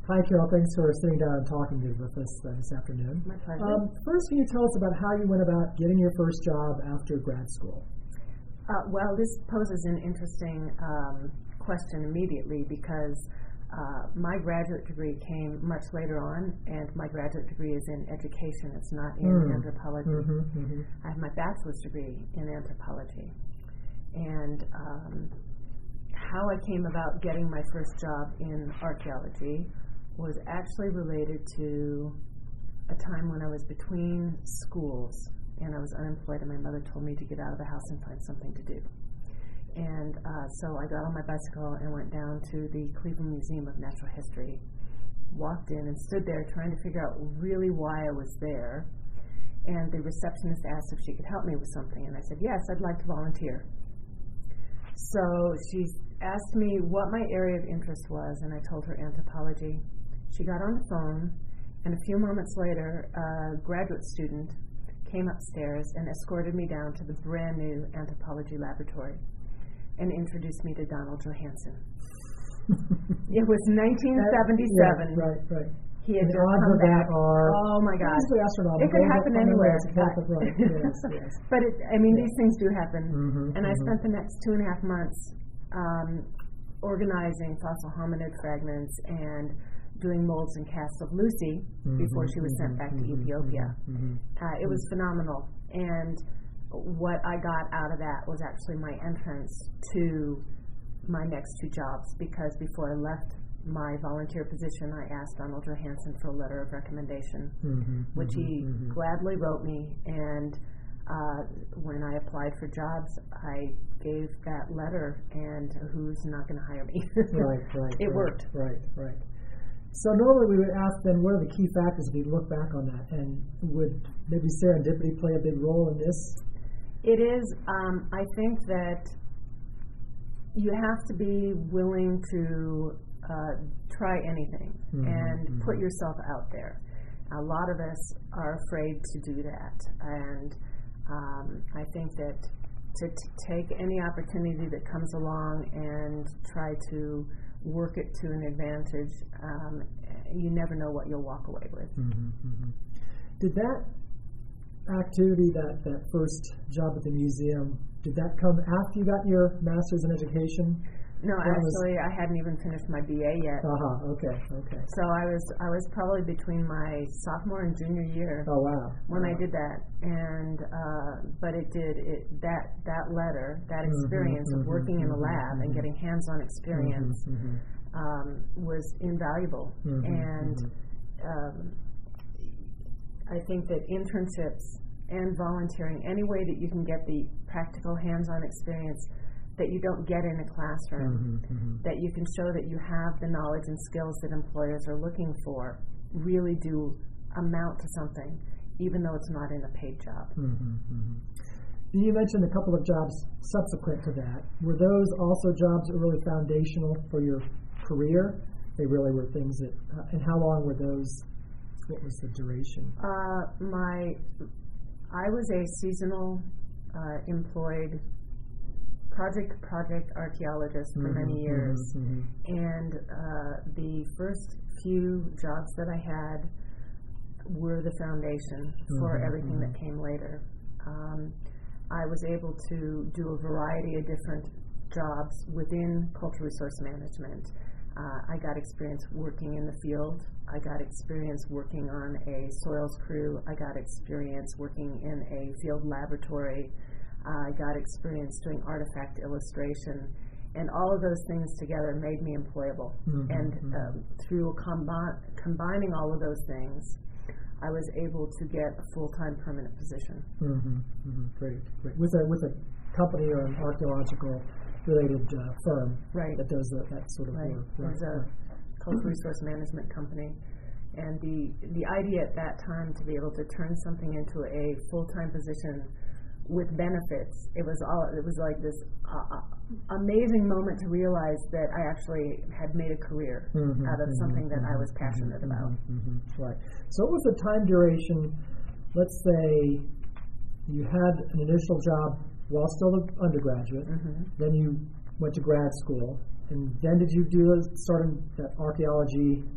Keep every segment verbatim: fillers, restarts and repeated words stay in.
Hi, Carol. Thanks for sitting down and talking with us uh, this afternoon. My pleasure. Um, first, can you tell us about how you went about getting your first job after grad school? Uh, well, this poses an interesting um, question immediately because uh, my graduate degree came much later on, and my graduate degree is in education. It's not in mm. anthropology. Mm-hmm, mm-hmm. I have my bachelor's degree in anthropology. And um, how I came about getting my first job in archaeology was actually related to a time when I was between schools and I was unemployed, and my mother told me to get out of the house and find something to do. And uh, so I got on my bicycle and went down to the Cleveland Museum of Natural History, walked in and stood there trying to figure out really why I was there. And the receptionist asked if she could help me with something, and I said, yes, I'd like to volunteer. So she asked me what my area of interest was, and I told her anthropology. She got on the phone, and a few moments later, a graduate student came upstairs and escorted me down to the brand new anthropology laboratory and introduced me to Donald Johanson. It was nineteen seventy-seven. Yeah, right, right. He had and just come back. Are Oh my God! It could happen anywhere. Catholic, right? Yes, yes. But it, I mean, yes. these things do happen. Mm-hmm, and mm-hmm. I spent the next two and a half months um, organizing fossil hominid fragments and doing molds and casts of Lucy mm-hmm, before she was mm-hmm, sent back mm-hmm, to Ethiopia. Mm-hmm, uh, it was phenomenal. And what I got out of that was actually my entrance to my next two jobs, because before I left my volunteer position, I asked Donald Johanson for a letter of recommendation, mm-hmm, which mm-hmm, he mm-hmm. gladly wrote me. And uh, when I applied for jobs, I gave that letter, and who's not going to hire me? Right, right. It right, worked. Right, right. So normally we would ask then, what are the key factors if you look back on that? And would maybe serendipity play a big role in this? It is. Um, I think that you have to be willing to uh, try anything mm-hmm, and mm-hmm. put yourself out there. A lot of us are afraid to do that. And um, I think that to t- take any opportunity that comes along and try to work it to an advantage, um, you never know what you'll walk away with. Mm-hmm, mm-hmm. Did that activity, that, that first job at the museum, did that come after you got your master's in education? No, that actually, I hadn't even finished my B A yet. Uh-huh, okay, okay. So I was I was probably between my sophomore and junior year oh, wow. when wow. I did that. And uh, but it did, it that, that letter, that experience mm-hmm, of working mm-hmm, in a lab mm-hmm. and getting hands-on experience mm-hmm, um, was invaluable. Mm-hmm, and mm-hmm. Um, I think that internships and volunteering, any way that you can get the practical hands-on experience that you don't get in a classroom, mm-hmm, mm-hmm. that you can show that you have the knowledge and skills that employers are looking for, really do amount to something, even though it's not in a paid job. Mm-hmm, mm-hmm. You mentioned a couple of jobs subsequent to that. Were those also jobs that were really foundational for your career? They really were things that, uh, and how long were those? What was the duration? Uh, my, I was a seasonal uh, employed project project archaeologist for mm-hmm, many years, mm-hmm, and uh, the first few jobs that I had were the foundation for mm-hmm, everything mm-hmm. that came later. Um, I was able to do a variety of different jobs within cultural resource management. Uh, I got experience working in the field. I got experience working on a soils crew. I got experience working in a field laboratory. I got experience doing artifact illustration. And all of those things together made me employable. Mm-hmm, and mm-hmm. Um, through combi- combining all of those things, I was able to get a full-time permanent position. Mm-hmm, mm-hmm. Great, great. With a with a company or an archaeological related uh, firm right. that does that, that sort of right. work. Right. It was a cultural resource management company. And the, the idea at that time to be able to turn something into a full-time position with benefits, it was all it was like this uh, amazing moment to realize that I actually had made a career mm-hmm, out of mm-hmm, something that mm-hmm, I was passionate mm-hmm, about. Mm-hmm, right. So what was the time duration? Let's say you had an initial job while still an undergraduate, mm-hmm. then you went to grad school, and then did you do starting that archaeology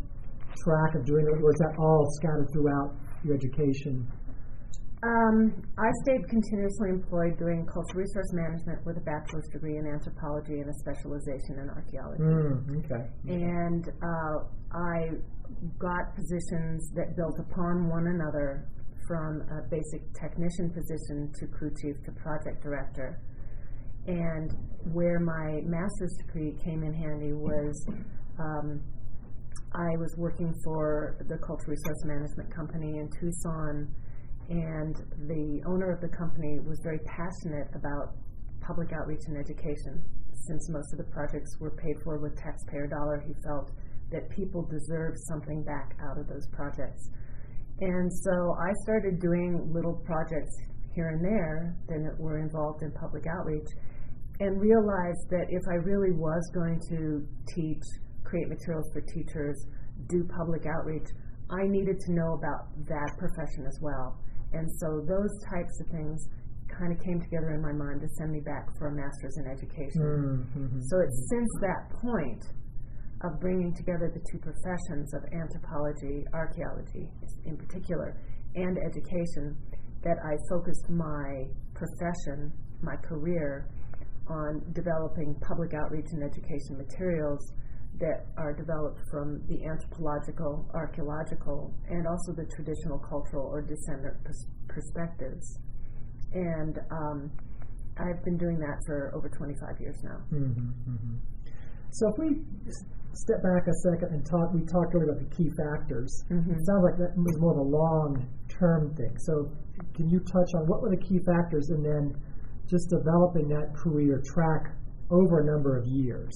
track of doing it, or is that all scattered throughout your education? Um, I stayed continuously employed doing cultural resource management with a bachelor's degree in anthropology and a specialization in archaeology. Mm, okay. And uh, I got positions that built upon one another, from a basic technician position to crew chief to project director. And where my master's degree came in handy was um, I was working for the cultural resource management company in Tucson, and the owner of the company was very passionate about public outreach and education. Since most of the projects were paid for with taxpayer dollar, he felt that people deserved something back out of those projects. And so I started doing little projects here and there that were involved in public outreach, and realized that if I really was going to teach, create materials for teachers, do public outreach, I needed to know about that profession as well. And so those types of things kind of came together in my mind to send me back for a master's in education. Mm-hmm. So it's since that point of bringing together the two professions of anthropology, archaeology in particular, and education, that I focused my profession, my career, on developing public outreach and education materials that are developed from the anthropological, archaeological, and also the traditional cultural or descendant pers- perspectives. And um, I've been doing that for over twenty-five years now. Mm-hmm, mm-hmm. So if we s- step back a second and talk, we talked earlier about the key factors. Mm-hmm. It sounds like that was more of a long-term thing. So can you touch on what were the key factors, and then just developing that career track over a number of years?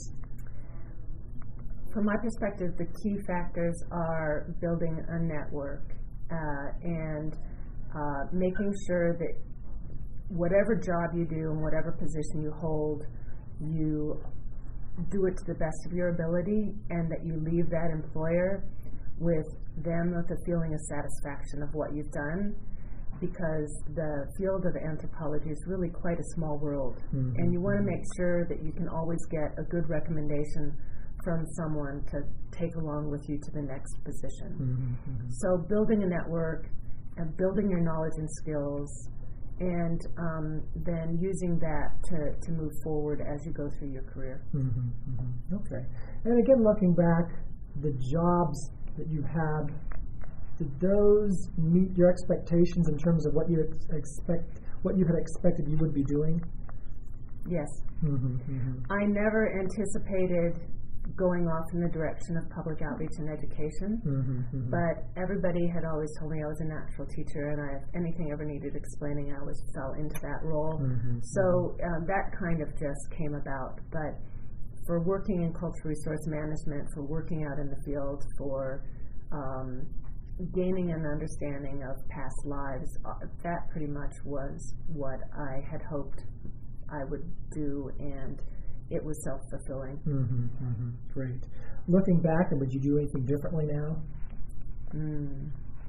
From my perspective, the key factors are building a network uh, and uh, making sure that whatever job you do and whatever position you hold, you do it to the best of your ability, and that you leave that employer with them with a feeling of satisfaction of what you've done, because the field of anthropology is really quite a small world, mm-hmm. and you want to make sure that you can always get a good recommendation from someone to take along with you to the next position. Mm-hmm. So building a network and building your knowledge and skills, and um, then using that to, to move forward as you go through your career. Mm-hmm. Mm-hmm. Okay. And again, looking back, the jobs that you had, did those meet your expectations in terms of what you ex- expect, what you had expected you would be doing? Yes. Mm-hmm. Mm-hmm. I never anticipated going off in the direction of public outreach and education, mm-hmm, mm-hmm. but everybody had always told me I was a natural teacher, and I, if anything ever needed explaining, I always fell into that role. Mm-hmm, so um, that kind of just came about. But for working in cultural resource management, for working out in the field, for um, gaining an understanding of past lives, uh, that pretty much was what I had hoped I would do, and it was self-fulfilling. Mm-hmm, mm-hmm. Great. Looking back, would you do anything differently now? Mm.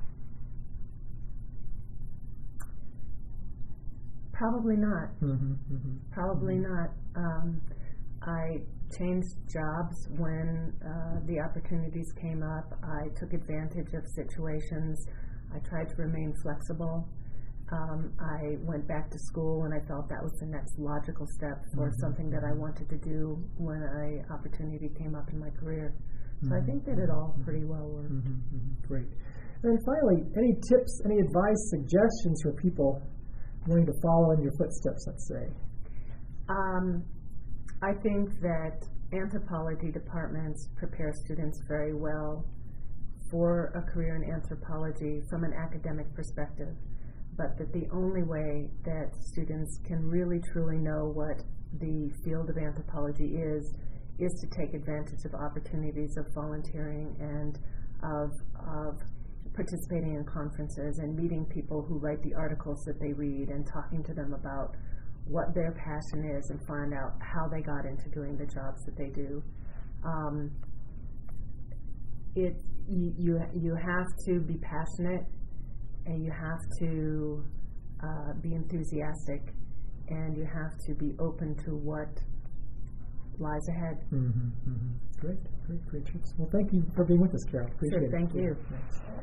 Probably not. Mm-hmm, mm-hmm. Probably mm-hmm. not. Um, I changed jobs when uh, the opportunities came up. I took advantage of situations. I tried to remain flexible. Um, I went back to school, and I felt that was the next logical step for mm-hmm. something that I wanted to do when an opportunity came up in my career. So mm-hmm. I think that it all pretty well worked. Mm-hmm. Mm-hmm. Great. And then finally, any tips, any advice, suggestions for people wanting to follow in your footsteps, let's say? Um, I think that anthropology departments prepare students very well for a career in anthropology from an academic perspective, but that the only way that students can really truly know what the field of anthropology is, is to take advantage of opportunities of volunteering and of, of participating in conferences and meeting people who write the articles that they read, and talking to them about what their passion is and find out how they got into doing the jobs that they do. Um, it you, you you have to be passionate, and you have to uh, be enthusiastic, and you have to be open to what lies ahead. Mm-hmm, mm-hmm. Great, great, great tips. Well, thank you for being with us, Carol. Appreciate Sure, it. thank you. Thanks.